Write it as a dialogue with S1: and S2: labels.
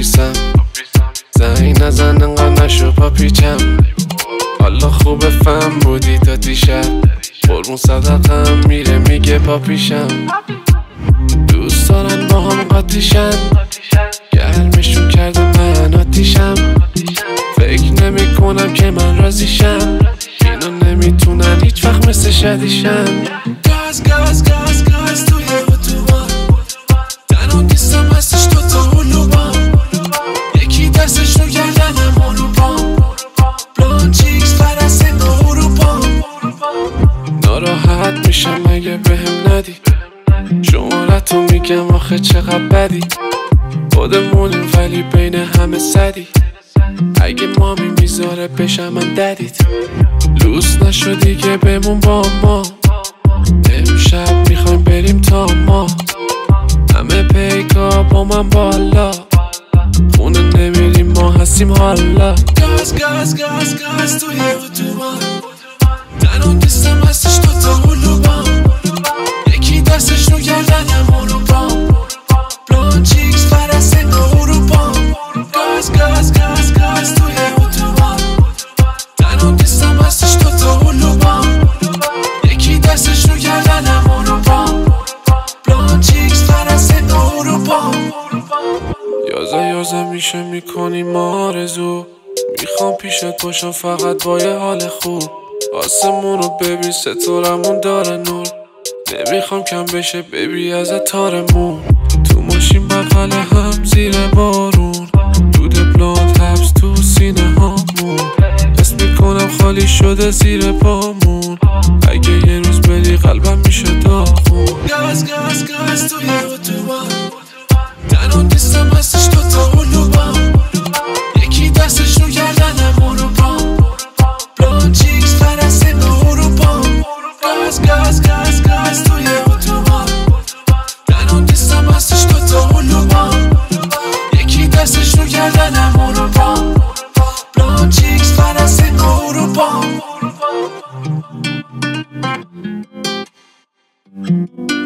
S1: پاپیسم زنگ نزن انقدر نشو پاپیچم حالا خوبه فهم بودی تا دیشب قربون صدقم میره میگه پاپیشم دوست دارن با هم قاطیشن گرمشون کرده من آتیشم فکر نمی کنم که من راضیشم اینا نمیتونن هیچ وقت مثل شدیشن گاز گاز گاز گاز توی اتوبان تنها نیستم هستش دوتا هلوبان یکی دستش رو گردنم هلوبان بلان چیکس فرسته اروپا ناراحت میشم اگه بهم ندی شمارتو میگم آخه چقدر بدی خودمونیم ولی بین همه زدی اگه مامی میذاره بشم من ددیت لوس نشدی که بمون با ما امشب میخوایم بریم تا ما همه پیکا با من بالا خونه نمیریم ما هستیم حالا گاز گاز گاز گاز توی اتوبان تنها نیستم هستش دوتا هلوبان یکی دستش رو گردنم هلوبان بلان چیکس فرسته اروپا گاز گاز گاز گاز توی اتوبان تنها نیستم هستش دوتا هلوبان یکی دستش رو گردنم هلوبان بلان چیکس فرسته اروپا یازه میشه میکنیم آرزو میخوام پیشت باشم فقط با یه حال خوب آسمون رو ببین ستارمون داره نور نمیخوام کم بشه ببی از تارمون تو ماشین بغل هم زیر بارون دود بلاند حبس تو سینه هامون حس میکنم خالی شده زیر پامون اگه یه روز بری قلبم میشه داغون گاز گاز گاز توی اتوبان تنها نیستم هستش دوتا هلوبان یکی دستش رو گردنم هلوبان بلان چیکس فرسته اروپا گاز گاز گاز گاز توی اتوبان تنها نیستم هستش دوتا هلوبان یکی دستش رو گردنم هلوبان بلان چیکس فرسته اروپا